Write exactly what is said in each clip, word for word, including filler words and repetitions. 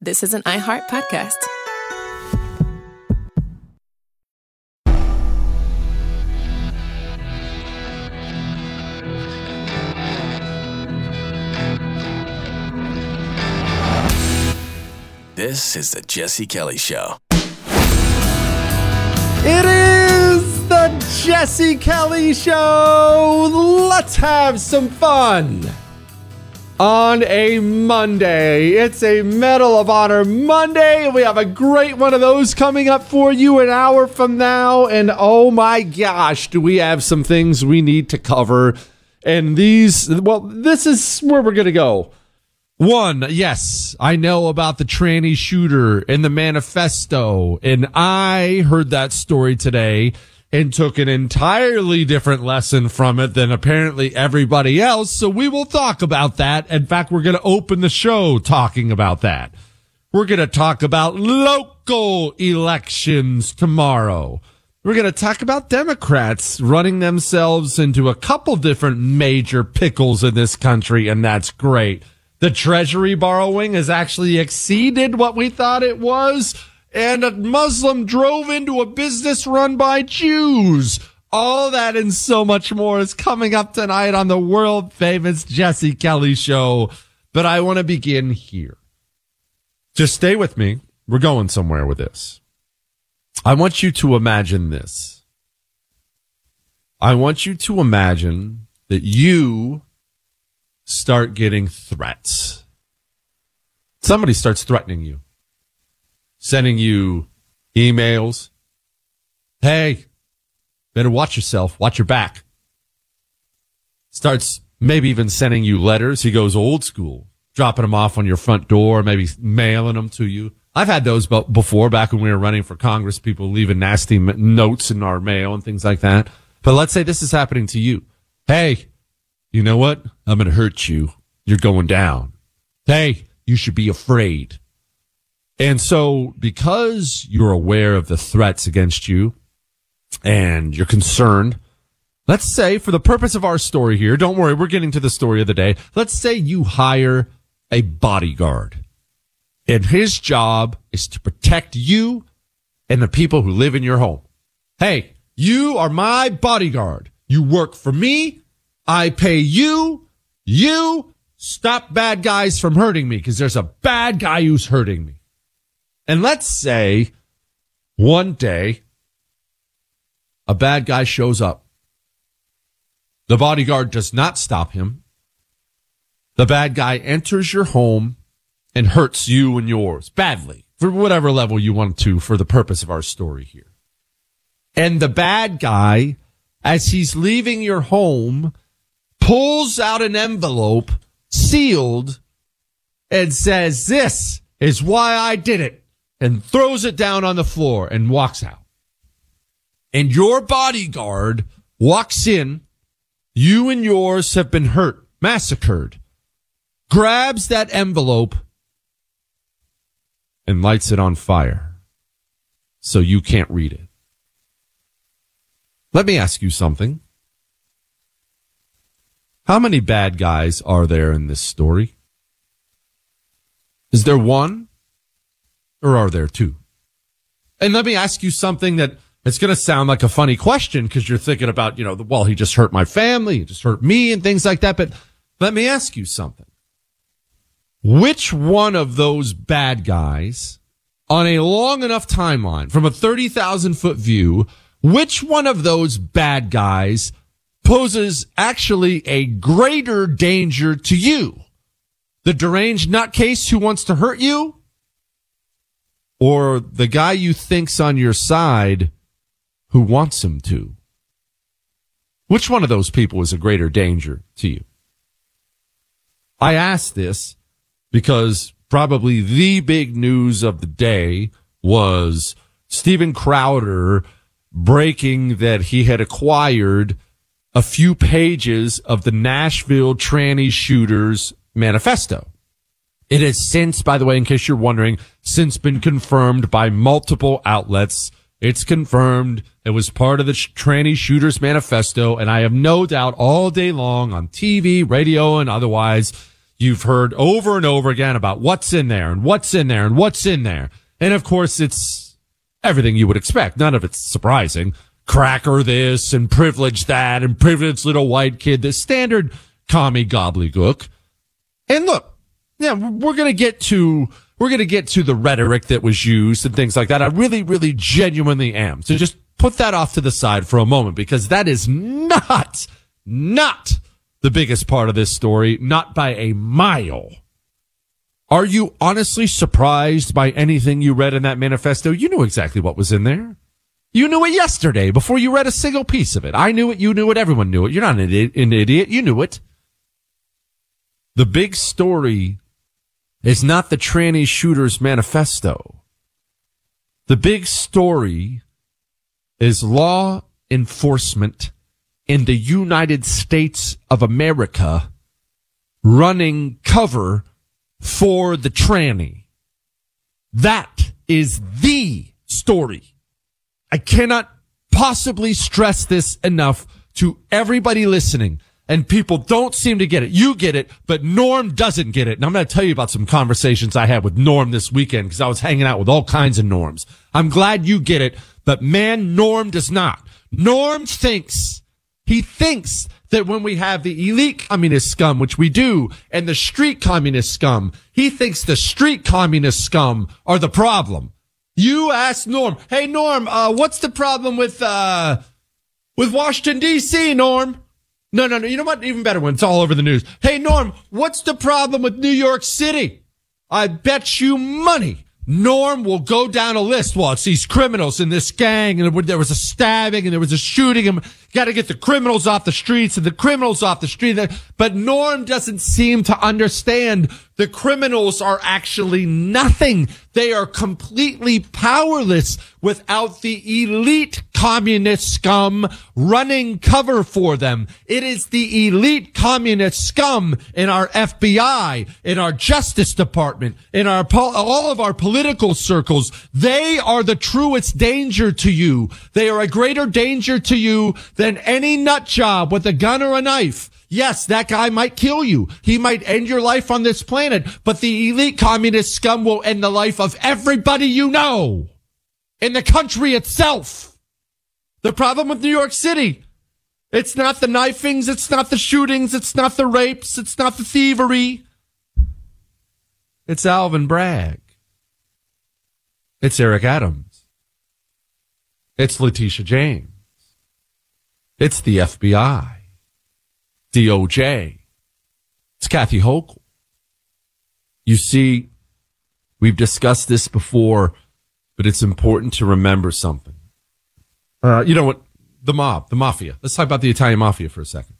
This is an iHeart podcast. This is the Jesse Kelly Show. It is the Jesse Kelly Show. Let's have some fun on a Monday. It's a Medal of Honor Monday. We have a great one of those coming up for you an hour from now. And oh my gosh, do we have some things we need to cover. And these, well, this is where we're going to go. One, yes, I know about the tranny shooter in the manifesto, and I heard that story today and took an entirely different lesson from it than apparently everybody else, so we will talk about that. In fact, we're going to open the show talking about that. We're going to talk about local elections tomorrow. We're going to talk about Democrats running themselves into a couple different major pickles in this country, and that's great. The Treasury borrowing has actually exceeded what we thought it was, and a Muslim drove into a business run by Jews. All that and so much more is coming up tonight on the world-famous Jesse Kelly Show. But I want to begin here. Just stay with me. We're going somewhere with this. I want you to imagine this. I want you to imagine that you start getting threats. Somebody starts threatening you, sending you emails. Hey, better watch yourself. Watch your back. Starts maybe even sending you letters. He goes old school, dropping them off on your front door, maybe mailing them to you. I've had those before back when we were running for Congress, people leaving nasty notes in our mail and things like that. But let's say this is happening to you. Hey, you know what? I'm going to hurt you. You're going down. Hey, you should be afraid. And so because you're aware of the threats against you and you're concerned, let's say for the purpose of our story here, don't worry, we're getting to the story of the day. Let's say you hire a bodyguard and his job is to protect you and the people who live in your home. Hey, you are my bodyguard. You work for me. I pay you, you stop bad guys from hurting me because there's a bad guy who's hurting me. And let's say one day a bad guy shows up. The bodyguard does not stop him. The bad guy enters your home and hurts you and yours badly for whatever level you want to for the purpose of our story here. And the bad guy, as he's leaving your home, pulls out an envelope sealed and says, "This is why I did it," and throws it down on the floor and walks out. And your bodyguard walks in. You and yours have been hurt, massacred, grabs that envelope and lights it on fire so you can't read it. Let me ask you something. How many bad guys are there in this story? Is there one or are there two? And let me ask you something that it's going to sound like a funny question because you're thinking about, you know, well, he just hurt my family, he just hurt me and things like that. But let me ask you something. Which one of those bad guys on a long enough timeline from a thirty thousand foot view, which one of those bad guys poses actually a greater danger to you? The deranged nutcase who wants to hurt you? Or the guy you think's on your side who wants him to? Which one of those people is a greater danger to you? I ask this because probably the big news of the day was Steven Crowder breaking that he had acquired a few pages of the Nashville tranny shooters manifesto. It has since, by the way, in case you're wondering, since been confirmed by multiple outlets. It's confirmed it was part of the tranny shooters manifesto, and I have no doubt all day long on T V, radio, and otherwise, You've heard over and over again about what's in there and what's in there and what's in there. And of course, it's everything you would expect. None of it's surprising. Cracker this and privilege that and privileged little white kid, the standard commie gobbledygook. And look, yeah, we're going to get to, we're going to get to the rhetoric that was used and things like that. I really, really genuinely am. So just put that off to the side for a moment, because that is not, not the biggest part of this story, not by a mile. Are you honestly surprised by anything you read in that manifesto? You knew exactly what was in there. You knew it yesterday before you read a single piece of it. I knew it. You knew it. Everyone knew it. You're not an idiot. An idiot. You knew it. The big story is not the tranny shooters manifesto. The big story is law enforcement in the United States of America running cover for the tranny. That is the story. I cannot possibly stress this enough to everybody listening, and people don't seem to get it. You get it, but Norm doesn't get it. And I'm going to tell you about some conversations I had with Norm this weekend, because I was hanging out with all kinds of Norms. I'm glad you get it, but man, Norm does not. Norm thinks, he thinks that when we have the elite communist scum, which we do, and the street communist scum, he thinks the street communist scum are the problem. You ask Norm, hey, Norm, uh, what's the problem with, uh, with Washington, D C, Norm? No, no, no. You know what? Even better when it's all over the news. Hey, Norm, what's the problem with New York City? I bet you money Norm will go down a list. Well, it's these criminals in this gang, and there was a stabbing, and there was a shooting, and got to get the criminals off the streets, and the criminals off the street. But Norm doesn't seem to understand the criminals are actually nothing. They are completely powerless without the elite communist scum running cover for them. It is the elite communist scum in our F B I, in our Justice Department, in our pol- all of our political circles. They are the truest danger to you. They are a greater danger to you than any nut job with a gun or a knife. Yes, that guy might kill you. He might end your life on this planet, but the elite communist scum will end the life of everybody you know in the country itself. The problem with New York City, it's not the knifings, it's not the shootings, it's not the rapes, it's not the thievery. It's Alvin Bragg. It's Eric Adams. It's Letitia James. It's the F B I. D O J. It's Kathy Hochul. You see, we've discussed this before, but it's important to remember something. Uh, you know what? The mob, the mafia. Let's talk about the Italian mafia for a second.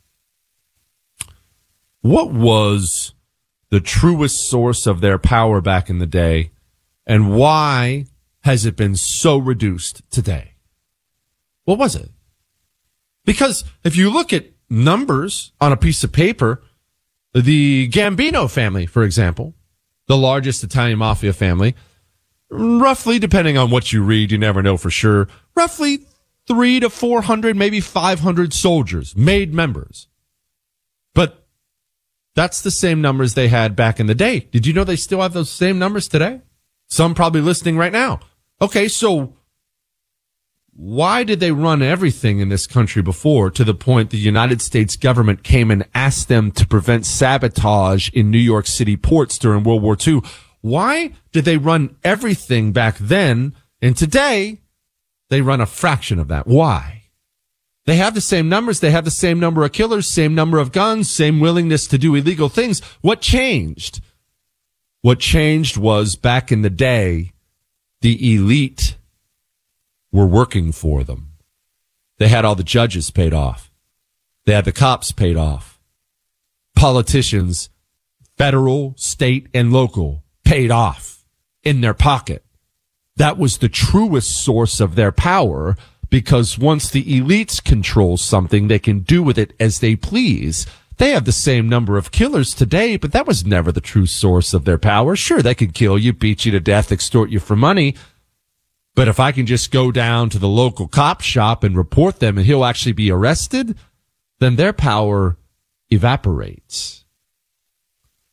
What was the truest source of their power back in the day, and why has it been so reduced today? What was it? Because if you look at numbers on a piece of paper, the Gambino family, for example, the largest Italian mafia family, roughly, depending on what you read, you never know for sure, roughly three to four hundred, maybe five hundred soldiers, made members. But that's the same numbers they had back in the day. Did you know they still have those same numbers today? Some probably listening right now. Okay, so why did they run everything in this country before, to the point the United States government came and asked them to prevent sabotage in New York City ports during World War Two? Why did they run everything back then, and today they run a fraction of that? Why? They have the same numbers. They have the same number of killers, same number of guns, same willingness to do illegal things. What changed? What changed was, back in the day, the elite were working for them. They had all the judges paid off. They had the cops paid off. Politicians, federal, state, and local, paid off in their pocket. That was the truest source of their power, because once the elites control something, they can do with it as they please. They have the same number of killers today, but that was never the true source of their power. Sure, they could kill you, beat you to death, extort you for money. But if I can just go down to the local cop shop and report them and he'll actually be arrested, then their power evaporates.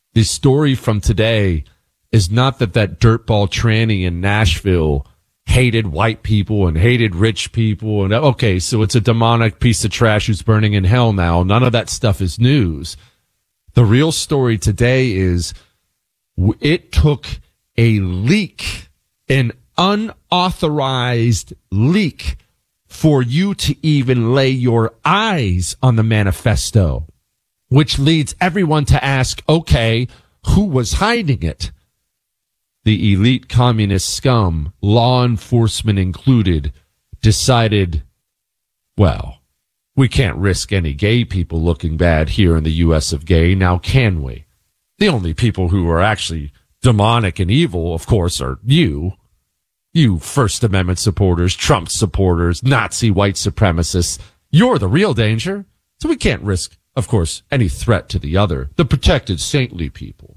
The story from today is not that that dirtball tranny in Nashville hated white people and hated rich people. And okay, so it's a demonic piece of trash who's burning in hell now. None of that stuff is news. The real story today is it took a leak, an unauthorized leak, for you to even lay your eyes on the manifesto, which leads everyone to ask, okay, who was hiding it? The elite communist scum, law enforcement included, decided, well, we can't risk any gay people looking bad here in the U S of gay, now can we? The only people who are actually demonic and evil, of course, are you. You First Amendment supporters, Trump supporters, Nazi white supremacists. You're the real danger. So we can't risk, of course, any threat to the other, the protected saintly people.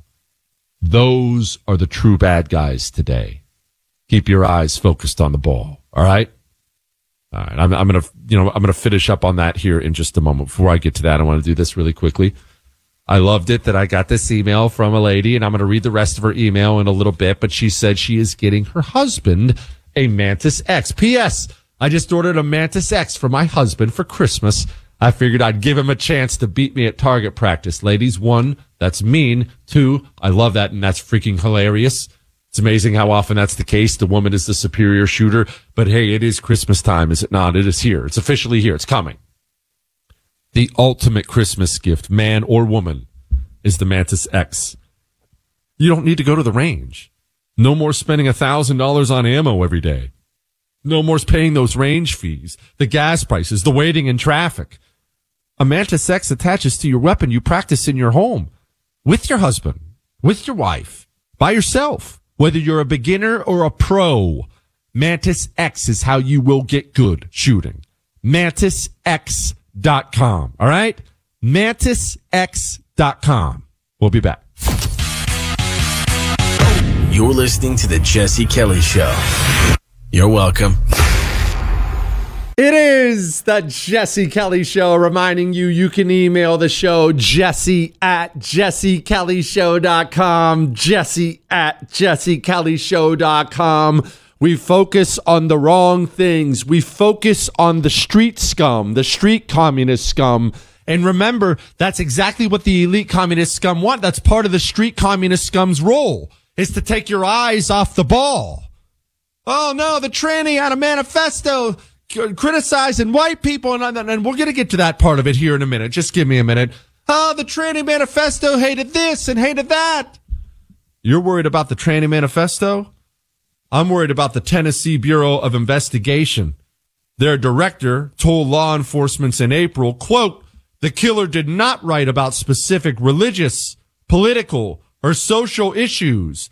Those are the true bad guys today. Keep your eyes focused on the ball. All right. All right. I'm, I'm going to, you know, I'm going to finish up on that here in just a moment. Before I get to that, I want to do this really quickly. I loved it that I got this email from a lady, and I'm going to read the rest of her email in a little bit, but she said she is getting her husband a Mantis X. P S. I just ordered a Mantis X for my husband for Christmas. I figured I'd give him a chance to beat me at target practice. Ladies, one, that's mean. Two, I love that, and that's freaking hilarious. It's amazing how often that's the case. The woman is the superior shooter. But hey, it is Christmas time, is it not? It is here. It's officially here. It's coming. The ultimate Christmas gift, man or woman, is the Mantis X. You don't need to go to the range. No more spending one thousand dollars on ammo every day. No more paying those range fees, the gas prices, the waiting in traffic. A Mantis X attaches to your weapon you practice in your home, with your husband, with your wife, by yourself. Whether you're a beginner or a pro, Mantis X is how you will get good shooting. Mantis X dot com. All right? Mantis X dot com. We'll be back. You're listening to the Jesse Kelly Show. You're welcome. It is the Jesse Kelly Show, reminding you you can email the show, Jesse at Jesse Kelly Show dot com, Jesse at Jesse Kelly Show dot com. We focus on the wrong things. We focus on the street scum, the street communist scum. And remember, that's exactly what the elite communist scum want. That's part of the street communist scum's role, is to take your eyes off the ball. Oh, no, the tranny had a manifesto criticizing white people, and, and we're going to get to that part of it here in a minute. Just give me a minute. Oh, the tranny manifesto hated this and hated that. You're worried about the tranny manifesto? I'm worried about the Tennessee Bureau of Investigation. Their director told law enforcement in April, quote, the killer did not write about specific religious, political, or social issues.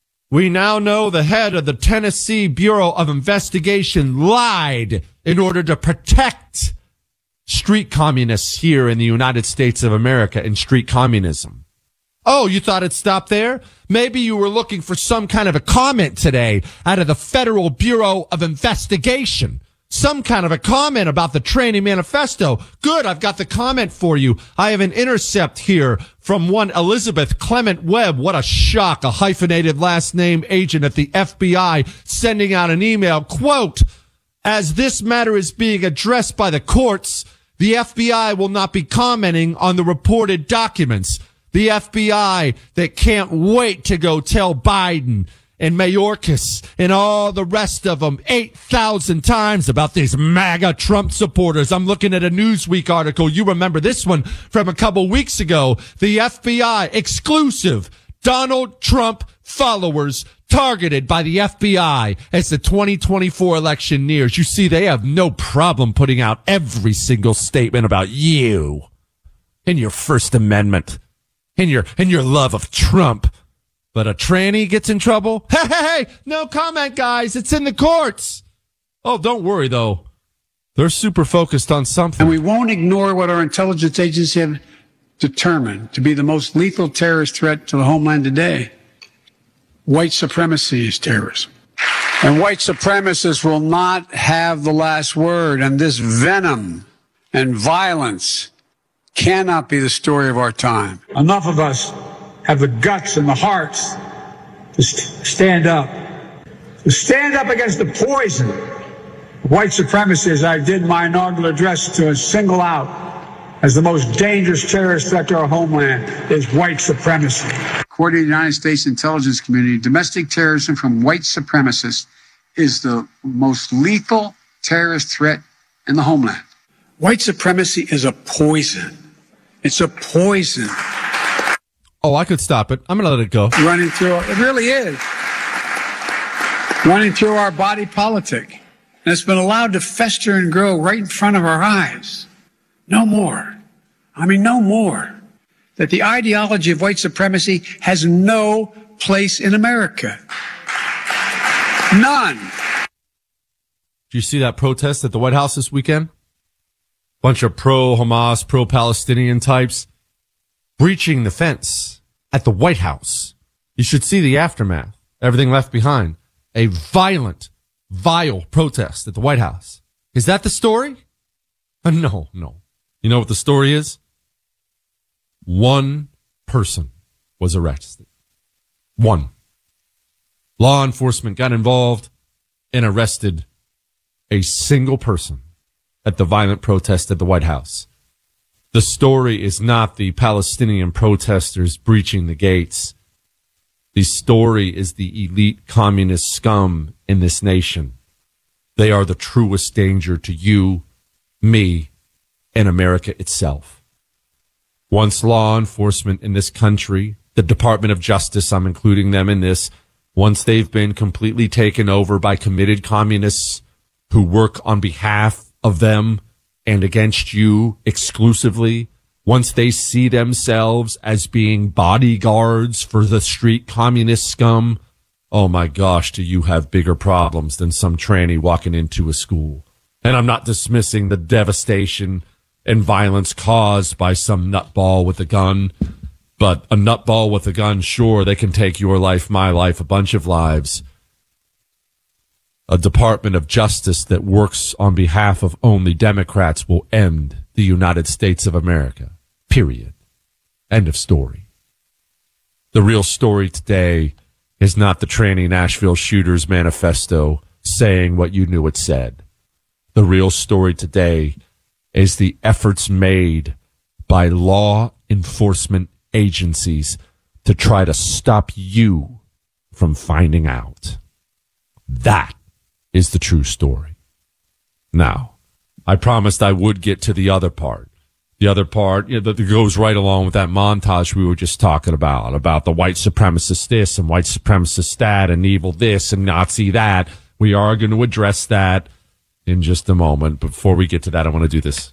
We now know the head of the Tennessee Bureau of Investigation lied in order to protect street communists here in the United States of America and street communism. Oh, you thought it stopped there? Maybe you were looking for some kind of a comment today out of the Federal Bureau of Investigation. Some kind of a comment about the training manifesto. Good, I've got the comment for you. I have an intercept here from one Elizabeth Clement Webb. What a shock. A hyphenated last name agent at the F B I sending out an email. Quote, as this matter is being addressed by the courts, the F B I will not be commenting on the reported documents. The F B I that can't wait to go tell Biden and Mayorkas and all the rest of them eight thousand times about these MAGA Trump supporters. I'm looking at a Newsweek article. You remember this one from a couple weeks ago. The F B I exclusive Donald Trump followers targeted by the F B I as the twenty twenty-four election nears. You see, they have no problem putting out every single statement about you and your First Amendment and your, and your love of Trump. But a tranny gets in trouble? Hey, hey, hey, no comment, guys. It's in the courts. Oh, don't worry, though. They're super focused on something. And we won't ignore what our intelligence agencies have determined to be the most lethal terrorist threat to the homeland today. White supremacy is terrorism. And white supremacists will not have the last word. And this venom and violence cannot be the story of our time. Enough of us have the guts and the hearts to st- stand up. To stand up against the poison of white supremacy, as I did my inaugural address, to single out as the most dangerous terrorist threat to our homeland is white supremacy. According to the United States intelligence community, domestic terrorism from white supremacists is the most lethal terrorist threat in the homeland. White supremacy is a poison. It's a poison. Oh, I could stop it. I'm going to let it go. Running through, it really is. Running through our body politic. And it's been allowed to fester and grow right in front of our eyes. No more. I mean, no more. That the ideology of white supremacy has no place in America. None. Did you see that protest at the White House this weekend? Bunch of pro-Hamas, pro-Palestinian types breaching the fence at the White House. You should see the aftermath. Everything left behind. A violent, vile protest at the White House. Is that the story? Uh, no, no. You know what the story is? One person was arrested. One. Law enforcement got involved and arrested a single person at the violent protest at the White House. The story is not the Palestinian protesters breaching the gates. The story is the elite communist scum in this nation. They are the truest danger to you, me, and America itself. Once law enforcement in this country, the Department of Justice, I'm including them in this, once they've been completely taken over by committed communists who work on behalf of them and against you exclusively, once they see themselves as being bodyguards for the street communist scum, oh my gosh, do you have bigger problems than some tranny walking into a school? And I'm not dismissing the devastation and violence caused by some nutball with a gun, but a nutball with a gun, sure, they can take your life, my life, a bunch of lives. A Department of Justice that works on behalf of only Democrats will end the United States of America. Period. End of story. The real story today is not the tranny Nashville shooters manifesto saying what you knew it said. The real story today is the efforts made by law enforcement agencies to try to stop you from finding out. That is the true story. Now, I promised I would get to the other part. The other part, you know, that goes right along with that montage we were just talking about, about the white supremacist this and white supremacist that and evil this and Nazi that. We are going to address that in just a moment. Before we get to that, I want to do this.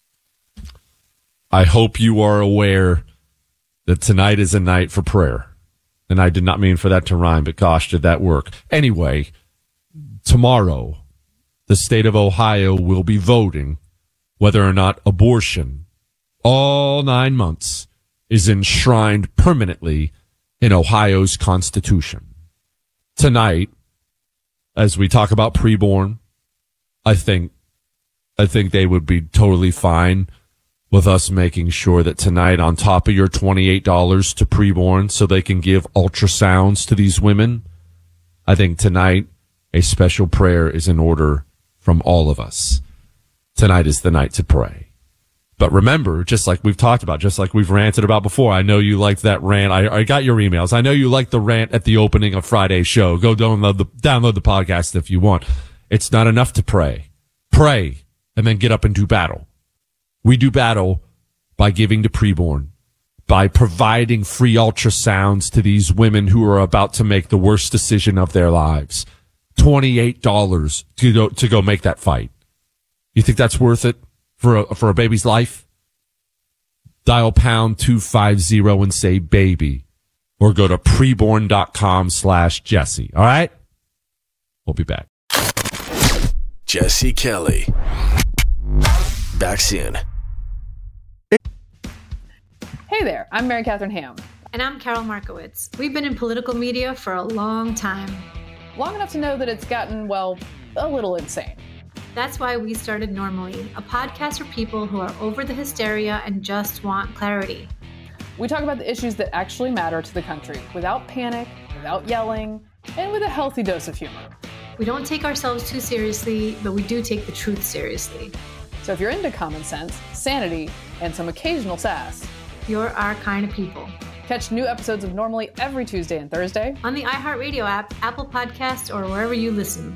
I hope you are aware that tonight is a night for prayer. And I did not mean for that to rhyme, but gosh, did that work. Anyway, tomorrow, the state of Ohio will be voting whether or not abortion, all nine months, is enshrined permanently in Ohio's Constitution. Tonight, as we talk about preborn, I think, I think they would be totally fine with us making sure that tonight, on top of your twenty-eight dollars to preborn so they can give ultrasounds to these women, I think tonight a special prayer is in order from all of us. Tonight is the night to pray. But remember, just like we've talked about, just like we've ranted about before, I know you liked that rant. I, I got your emails. I know you liked the rant at the opening of Friday's show. Go download the, download the podcast if you want. It's not enough to pray. Pray and then get up and do battle. We do battle by giving to preborn, by providing free ultrasounds to these women who are about to make the worst decision of their lives. twenty-eight dollars to go, to go make that fight. You think that's worth it for a, for a baby's life? Dial pound two fifty and say baby, or go to preborn.com slash Jesse. All right. We'll be back. Jesse Kelly. Back soon. Hey there, I'm Mary Catherine Ham. And I'm Carol Markowitz. We've been in political media for a long time. Long enough to know that it's gotten, well, a little insane. That's why we started Normally, a podcast for people who are over the hysteria and just want clarity. We talk about the issues that actually matter to the country without panic, without yelling, and with a healthy dose of humor. We don't take ourselves too seriously, but we do take the truth seriously. So if you're into common sense, sanity, and some occasional sass, you're our kind of people. Catch new episodes of Normally every Tuesday and Thursday on the iHeartRadio app, Apple Podcasts, or wherever you listen.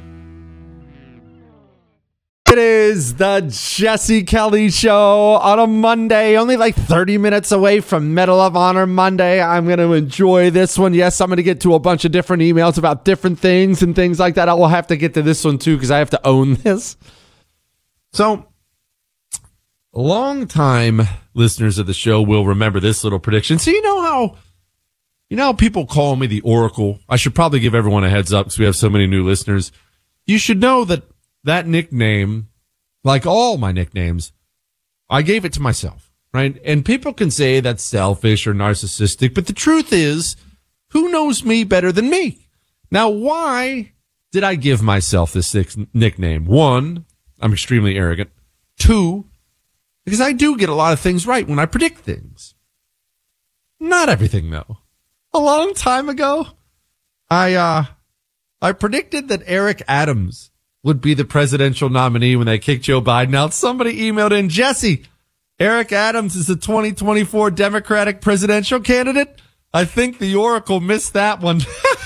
It is the Jesse Kelly Show on a Monday, only like thirty minutes away from Medal of Honor Monday. I'm going to enjoy this one. Yes, I'm going to get to a bunch of different emails about different things and things like that. I will have to get to this one too because I have to own this. So, long time listeners of the show will remember this little prediction. So you know how, you know how people call me the Oracle? I should probably give everyone a heads up because we have so many new listeners. You should know that that nickname, like all my nicknames, I gave it to myself, right? And people can say that's selfish or narcissistic, but the truth is, who knows me better than me? Now, why did I give myself this nickname? One, I'm extremely arrogant. Two, because I do get a lot of things right when I predict things. Not everything, though. A long time ago, I uh, I predicted that Eric Adams would be the presidential nominee when they kicked Joe Biden out. Somebody emailed in, Jesse, Eric Adams is the twenty twenty-four Democratic presidential candidate. I think the Oracle missed that one.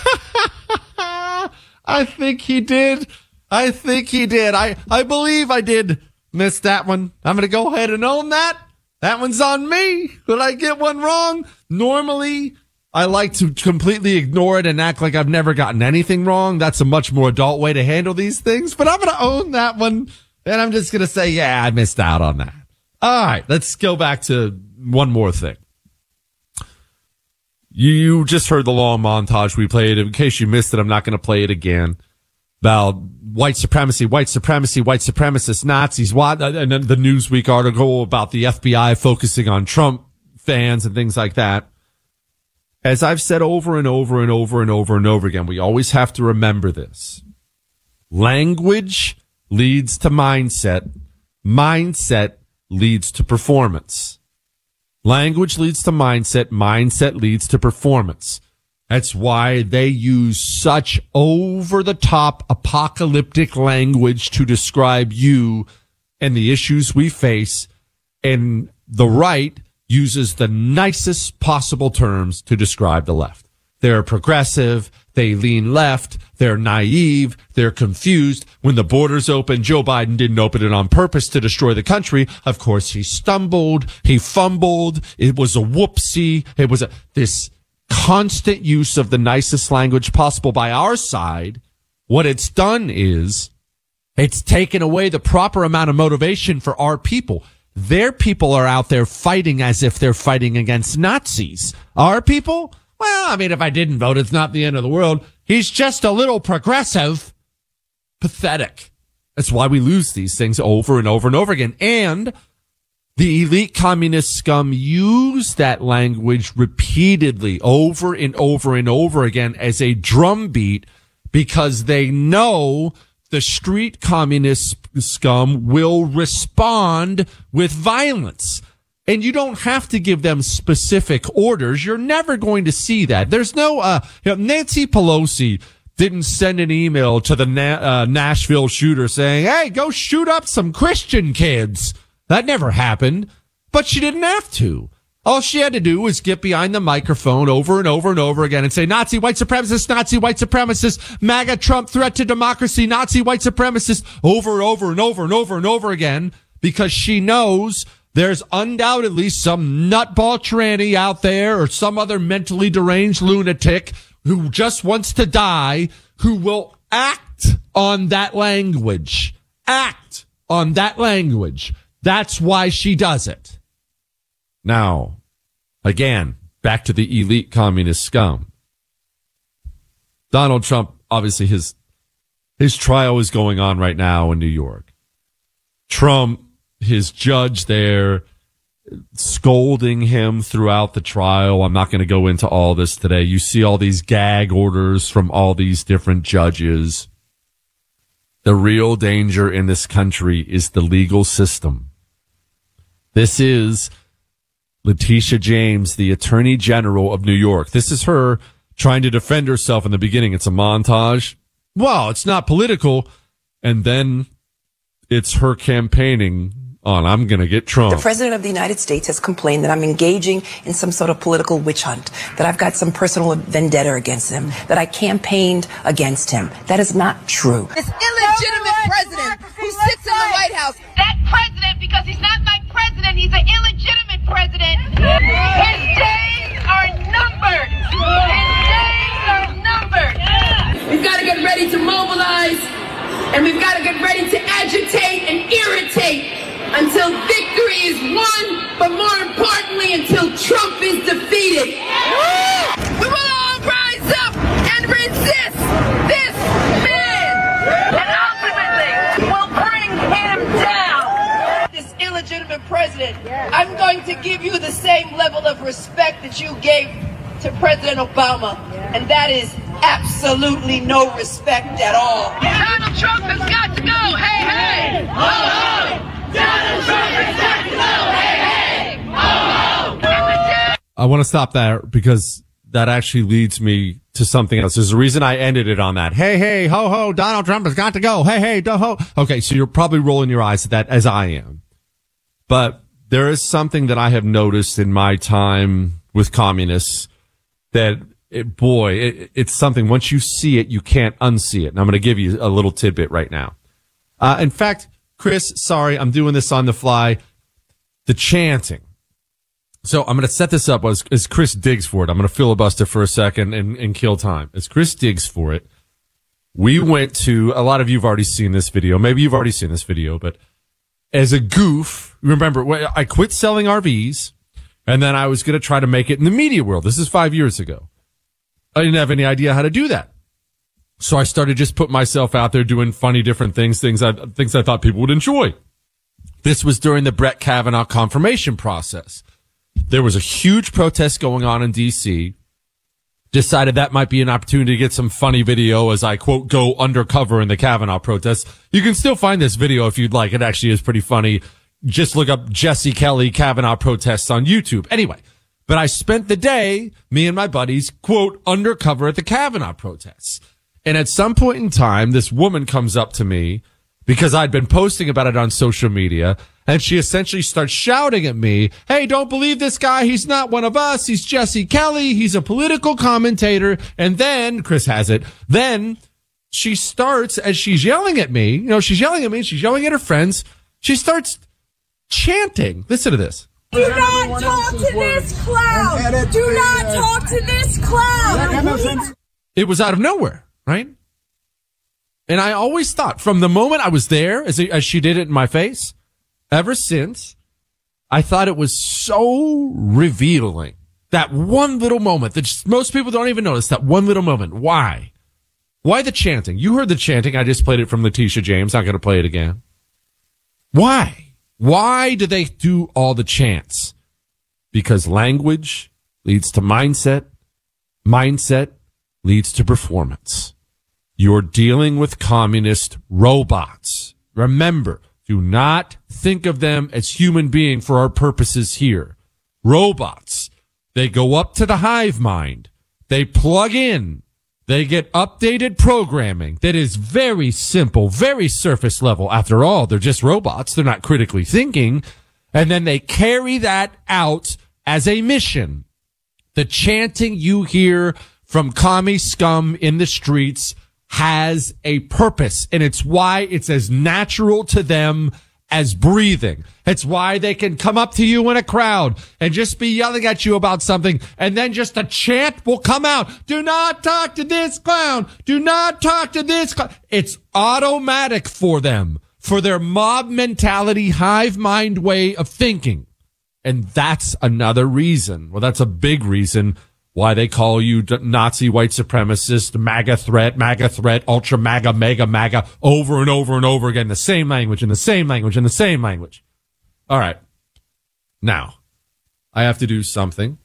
I think he did. I think he did. I, I believe I did miss that one. I'm going to go ahead and own that. That one's on me. Did I get one wrong? Normally, I like to completely ignore it and act like I've never gotten anything wrong. That's a much more adult way to handle these things. But I'm going to own that one. And I'm just going to say, yeah, I missed out on that. All right, let's go back to one more thing. You just heard the long montage we played. In case you missed it, I'm not going to play it again. About white supremacy, white supremacy, white supremacists, Nazis, what, and then the Newsweek article about the F B I focusing on Trump fans and things like that. As I've said over and over and over and over and over again, we always have to remember this. Language leads to mindset. Mindset leads to performance. Language leads to mindset. Mindset leads to performance. That's why they use such over-the-top apocalyptic language to describe you and the issues we face. And the right uses the nicest possible terms to describe the left. They're progressive. They lean left. They're naive. They're confused. When the borders opened, Joe Biden didn't open it on purpose to destroy the country. Of course, he stumbled. He fumbled. It was a whoopsie. It was a, this constant use of the nicest language possible by our side. What it's done is it's taken away the proper amount of motivation for our people. Their people are out there fighting as if they're fighting against Nazis. Our people, well, I mean, if I didn't vote, it's not the end of the world. He's just a little progressive. Pathetic. That's why we lose these things over and over and over again. And the elite communist scum use that language repeatedly over and over and over again as a drumbeat because they know the street communist scum will respond with violence. And you don't have to give them specific orders. You're never going to see that. There's no, uh, you know, Nancy Pelosi didn't send an email to the Na- uh, Nashville shooter saying, hey, go shoot up some Christian kids. That never happened, but she didn't have to. All she had to do was get behind the microphone over and over and over again and say, Nazi white supremacist, Nazi white supremacist, MAGA Trump threat to democracy, Nazi white supremacist, over and over and over and over and over again, because she knows there's undoubtedly some nutball tranny out there or some other mentally deranged lunatic who just wants to die, who will act on that language. Act on that language. That's why she does it. Now, again, back to the elite communist scum. Donald Trump, obviously his, his trial is going on right now in New York. Trump, his judge there, scolding him throughout the trial. I'm not going to go into all this today. You see all these gag orders from all these different judges. The real danger in this country is the legal system. This is Letitia James, the Attorney General of New York. This is her trying to defend herself in the beginning. It's a montage. Well, it's not political. And then it's her campaigning on, I'm going to get Trump. The President of the United States has complained that I'm engaging in some sort of political witch hunt, that I've got some personal vendetta against him, that I campaigned against him. That is not true. This illegitimate president who sits in the White House. That president, because he's not my president, he's an illegitimate president. His days are numbered. His days are numbered. We've got to get ready to mobilize, and we've got to get ready to agitate and irritate until victory is won, but more importantly, until Trump is defeated. We will all rise up and resist this man, and ultimately we'll bring him down. this illegitimate president. I'm going to give you the same level of respect that you gave to President Obama, and that is absolutely no respect at all. Donald Trump has got to go. Hey, hey, ho, ho. Donald Trump has got to go. Hey, hey, ho, ho. I want to stop there because that actually leads me to something else. There's a reason I ended it on that. Hey, hey, ho, ho, Donald Trump has got to go. Hey, hey, do, ho. Okay, so you're probably rolling your eyes at that, as I am. But there is something that I have noticed in my time with communists that, it, boy, it, it's something, once you see it, you can't unsee it. And I'm going to give you a little tidbit right now. Uh, in fact, Chris, sorry, I'm doing this on the fly. The chanting. So I'm going to set this up as, as Chris digs for it. I'm going to filibuster for a second and, and kill time. As Chris digs for it, we went to, a lot of you have already seen this video. Maybe you've already seen this video, but as a goof, remember, I quit selling R Vs, and then I was going to try to make it in the media world. This is five years ago. I didn't have any idea how to do that. So I started just putting myself out there doing funny different things, things I, things I thought people would enjoy. This was during the Brett Kavanaugh confirmation process. There was a huge protest going on in D C. Decided that might be an opportunity to get some funny video as I, quote, go undercover in the Kavanaugh protest. You can still find this video if you'd like. It actually is pretty funny. Just look up Jesse Kelly Kavanaugh protests on YouTube. Anyway, but I spent the day, me and my buddies, quote, undercover at the Kavanaugh protests. And at some point in time, this woman comes up to me because I'd been posting about it on social media, and she essentially starts shouting at me, hey, don't believe this guy. He's not one of us. He's Jesse Kelly. He's a political commentator. And then, Chris has it, then she starts, as she's yelling at me, you know, she's yelling at me, she's yelling at her friends, she starts chanting. Listen to this. Do not talk to this clown. Do not talk to this clown. It was out of nowhere, right? And I always thought, from the moment I was there, as, as she did it in my face, ever since, I thought it was so revealing. That one little moment that just, most people don't even notice, that one little moment. Why? Why the chanting? You heard the chanting. I just played it from Letitia James. Not going to play it again. Why? Why do they do all the chants? Because language leads to mindset. Mindset leads to performance. You're dealing with communist robots. Remember, do not think of them as human beings for our purposes here. Robots. They go up to the hive mind. They plug in. They get updated programming that is very simple, very surface level. After all, they're just robots. They're not critically thinking. And then they carry that out as a mission. The chanting you hear from commie scum in the streets has a purpose, and it's why it's as natural to them as breathing. It's why they can come up to you in a crowd and just be yelling at you about something, and then just a chant will come out. Do not talk to this clown. Do not talk to this clown. It's automatic for them, for their mob mentality, hive mind way of thinking. And that's another reason. Well, that's a big reason why they call you Nazi, white supremacist, MAGA threat, MAGA threat, ultra MAGA, mega MAGA, over and over and over again, the same language and the same language and the same language. All right. Now, I have to do something.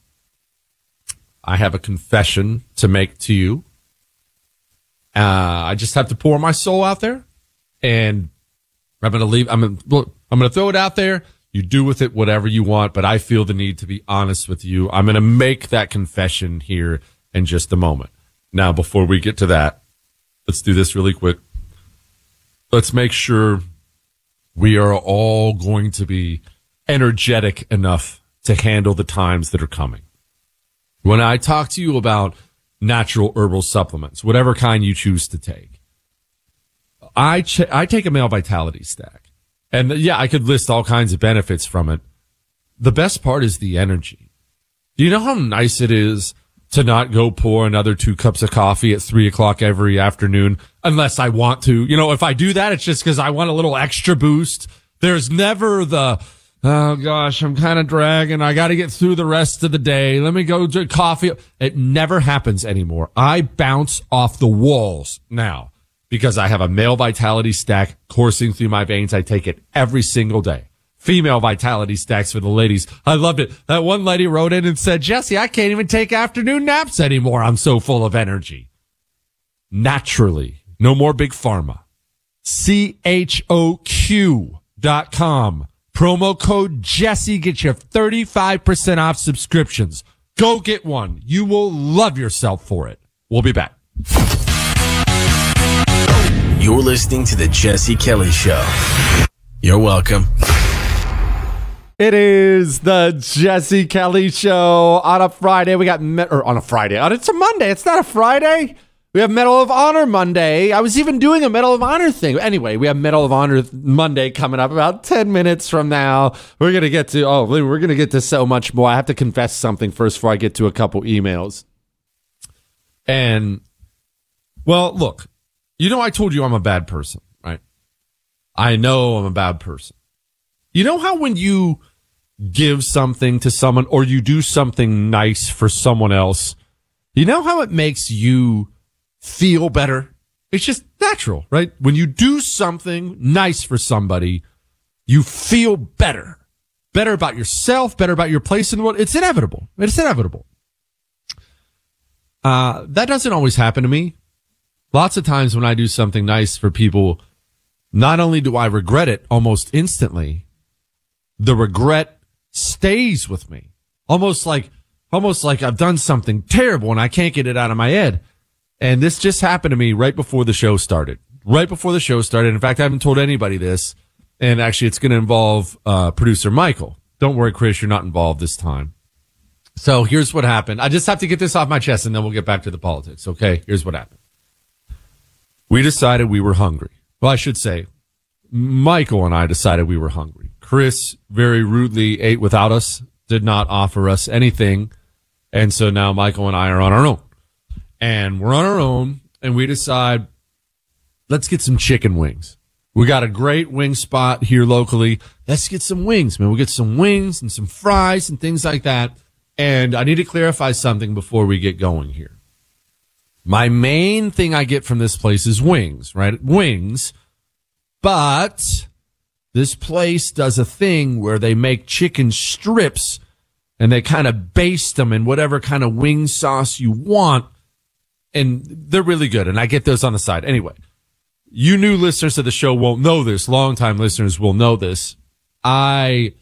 I have a confession to make to you. Uh, I just have to pour my soul out there, and I'm going to leave. I'm going to, I'm going to throw it out there. You do with it whatever you want, but I feel the need to be honest with you. I'm going to make that confession here in just a moment. Now, before we get to that, let's do this really quick. Let's make sure we are all going to be energetic enough to handle the times that are coming. When I talk to you about natural herbal supplements, whatever kind you choose to take, I ch- I take a Male Vitality Stack. And yeah, I could list all kinds of benefits from it. The best part is the energy. Do you know how nice it is to not go pour another two cups of coffee at three o'clock every afternoon unless I want to? You know, if I do that, it's just because I want a little extra boost. There's never the, oh gosh, I'm kind of dragging. I got to get through the rest of the day. Let me go drink coffee. It never happens anymore. I bounce off the walls now because I have a Male Vitality Stack coursing through my veins. I take it every single day. Female Vitality Stacks for the ladies. I loved it. That one lady wrote in and said, Jesse, I can't even take afternoon naps anymore. I'm so full of energy. Naturally. No more big pharma. C H O Q dot com. Promo code Jesse. Get you thirty-five percent off subscriptions. Go get one. You will love yourself for it. We'll be back. You're listening to the Jesse Kelly Show. You're welcome. It is the Jesse Kelly Show on a Friday. We got, me- or on a Friday. Oh, it's a Monday. It's not a Friday. We have Medal of Honor Monday. I was even doing a Medal of Honor thing. Anyway, we have Medal of Honor Monday coming up about ten minutes from now. We're going to get to, oh, we're going to get to so much more. I have to confess something first before I get to a couple emails. And, well, look, you know, I told you I'm a bad person, right? I know I'm a bad person. You know how when you give something to someone or you do something nice for someone else, you know how it makes you feel better? It's just natural, right? When you do something nice for somebody, you feel better. Better about yourself, better about your place in the world. It's inevitable. It's inevitable. Uh, that doesn't always happen to me. Lots of times when I do something nice for people, not only do I regret it almost instantly, the regret stays with me. Almost like, almost like I've done something terrible and I can't get it out of my head. And this just happened to me right before the show started. Right before the show started. In fact, I haven't told anybody this. And actually, it's going to involve uh producer Michael. Don't worry, Chris, you're not involved this time. So here's what happened. I just have to get this off my chest and then we'll get back to the politics. Okay, here's what happened. We decided we were hungry. Well, I should say, Michael and I decided we were hungry. Chris very rudely ate without us, did not offer us anything. And so now Michael and I are on our own. And we're on our own, and we decide, let's get some chicken wings. We got a great wing spot here locally. Let's get some wings, man. We'll get some wings and some fries and things like that. And I need to clarify something before we get going here. My main thing I get from this place is wings, right? Wings. But this place does a thing where they make chicken strips and they kind of baste them in whatever kind of wing sauce you want. And they're really good. And I get those on the side. Anyway, you new listeners to the show won't know this. Longtime listeners will know this. I,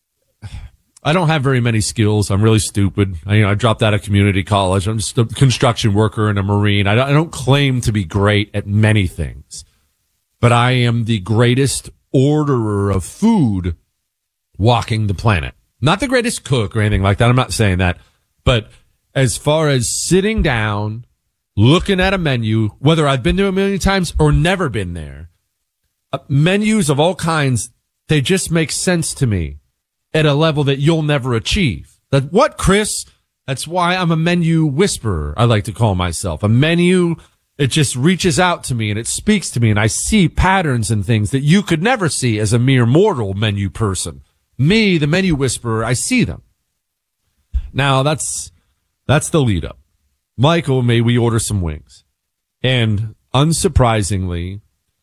I don't have very many skills. I'm really stupid. I, you know, I dropped out of community college. I'm just a construction worker and a Marine. I don't, I don't claim to be great at many things, but I am the greatest orderer of food walking the planet. Not the greatest cook or anything like that. I'm not saying that. But as far as sitting down, looking at a menu, whether I've been there a million times or never been there, uh, menus of all kinds, they just make sense to me at a level that you'll never achieve. That what, Chris? That's why I'm a menu whisperer, I like to call myself. A menu, it just reaches out to me and it speaks to me and I see patterns and things that you could never see as a mere mortal menu person. Me, the menu whisperer, I see them. Now that's, that's the lead up. Michael, may we order some wings? And unsurprisingly,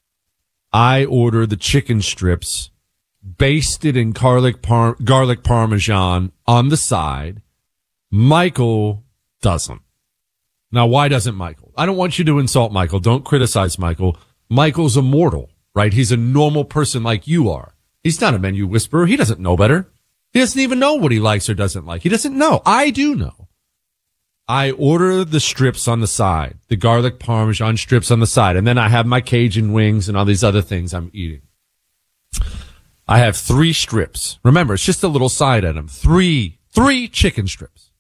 I order the chicken strips basted in garlic par- garlic parmesan on the side. Michael doesn't. Now, why doesn't Michael? I don't want you to insult Michael. Don't criticize Michael. Michael's a mortal, right? He's a normal person like you are. He's not a menu whisperer. He doesn't know better. He doesn't even know what he likes or doesn't like. He doesn't know. I do know. I order the strips on the side, the garlic parmesan strips on the side, and then I have my Cajun wings and all these other things I'm eating. I have three strips. Remember, it's just a little side item. Three, three chicken strips.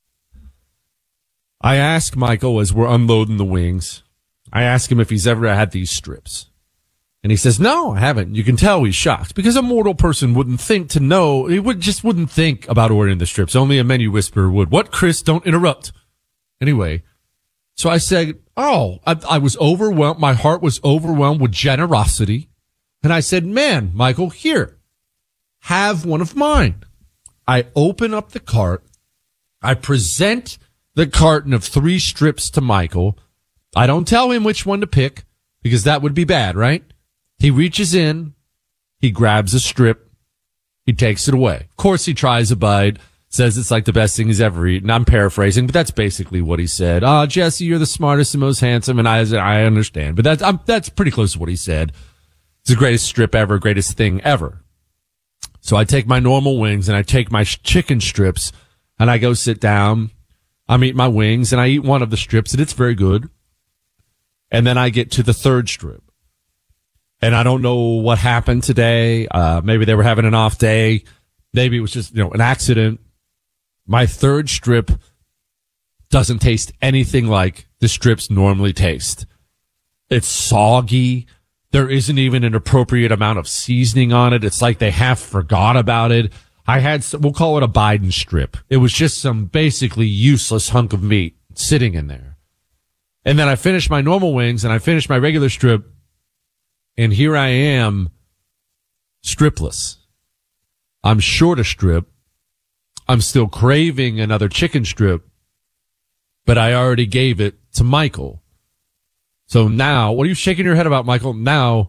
I ask Michael as we're unloading the wings, I ask him if he's ever had these strips. And he says, no, I haven't. You can tell he's shocked because a mortal person wouldn't think to know. He would just wouldn't think about ordering the strips. Only a menu whisperer would. What, Chris? Don't interrupt. Anyway, so I said, oh, I, I was overwhelmed. My heart was overwhelmed with generosity. And I said, man, Michael, here, have one of mine. I open up the cart. I present the carton of three strips to Michael. I don't tell him which one to pick because that would be bad, right? He reaches in. He grabs a strip. He takes it away. Of course, he tries a bite, says it's like the best thing he's ever eaten. I'm paraphrasing, but that's basically what he said. Oh, Jesse, you're the smartest and most handsome. And I, I understand, but that's, I'm, that's pretty close to what he said. It's the greatest strip ever, greatest thing ever. So I take my normal wings and I take my sh- chicken strips and I go sit down. I'm eating my wings and I eat one of the strips and it's very good. And then I get to the third strip. And I don't know what happened today. Uh, maybe they were having an off day. Maybe it was just, you know, an accident. My third strip doesn't taste anything like the strips normally taste. It's soggy. There isn't even an appropriate amount of seasoning on it. It's like they half forgot about it. I had, some, we'll call it a Biden strip. It was just some basically useless hunk of meat sitting in there. And then I finished my normal wings and I finished my regular strip. And here I am, stripless. I'm short a strip. I'm still craving another chicken strip, but I already gave it to Michael. So now, what are you shaking your head about, Michael? Now,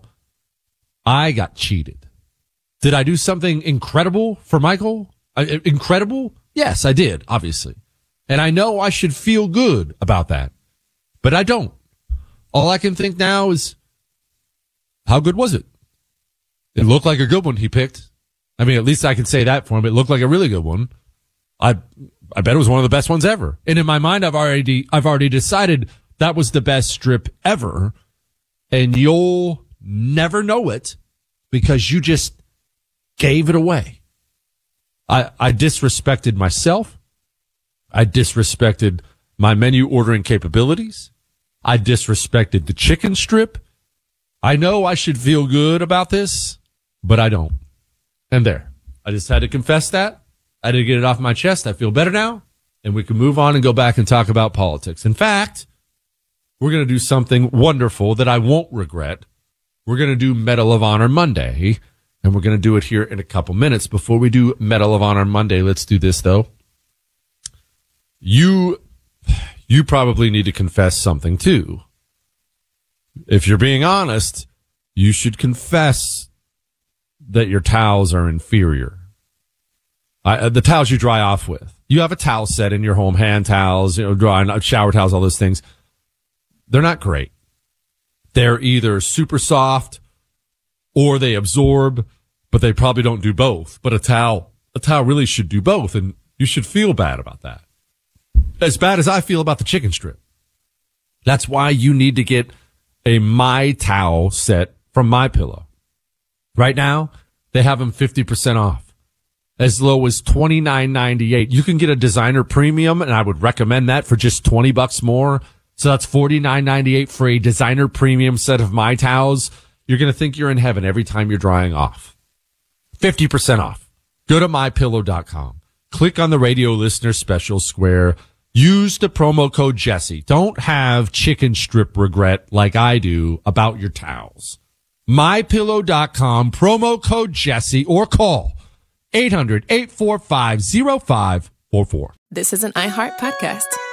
I got cheated. Did I do something incredible for Michael? Uh, incredible? Yes, I did, obviously. And I know I should feel good about that, but I don't. All I can think now is, how good was it? It looked like a good one he picked. I mean, at least I can say that for him. It looked like a really good one. I, I bet it was one of the best ones ever. And in my mind, I've already, I've already decided that was the best strip ever. And you'll never know it because you just gave it away. I, I disrespected myself. I disrespected my menu ordering capabilities. I disrespected the chicken strip. I know I should feel good about this, but I don't. And there. I just had to confess that. I had to get it off my chest. I feel better now. And we can move on and go back and talk about politics. In fact, we're going to do something wonderful that I won't regret. We're going to do Medal of Honor Monday. And we're going to do it here in a couple minutes. Before we do Medal of Honor Monday, let's do this, though. You, you probably need to confess something, too. If you're being honest, you should confess that your towels are inferior. Uh, the towels you dry off with. You have a towel set in your home, hand towels, you know, dry, shower towels, all those things. They're not great. They're either super soft or they absorb, but they probably don't do both. But a towel, a towel really should do both, and you should feel bad about that. As bad as I feel about the chicken strip. That's why you need to get a My Towel set from MyPillow. Right now, they have them fifty percent off. As low as twenty-nine ninety-eight. You can get a designer premium, and I would recommend that for just twenty bucks more. So that's forty-nine ninety-eight for a designer premium set of My Towels. You're going to think you're in heaven every time you're drying off. fifty percent off. Go to my pillow dot com. Click on the radio listener special square. Use the promo code Jesse. Don't have chicken strip regret like I do about your towels. my pillow dot com, promo code Jesse, or call eight hundred, eight four five, zero five four four. This is an iHeart podcast.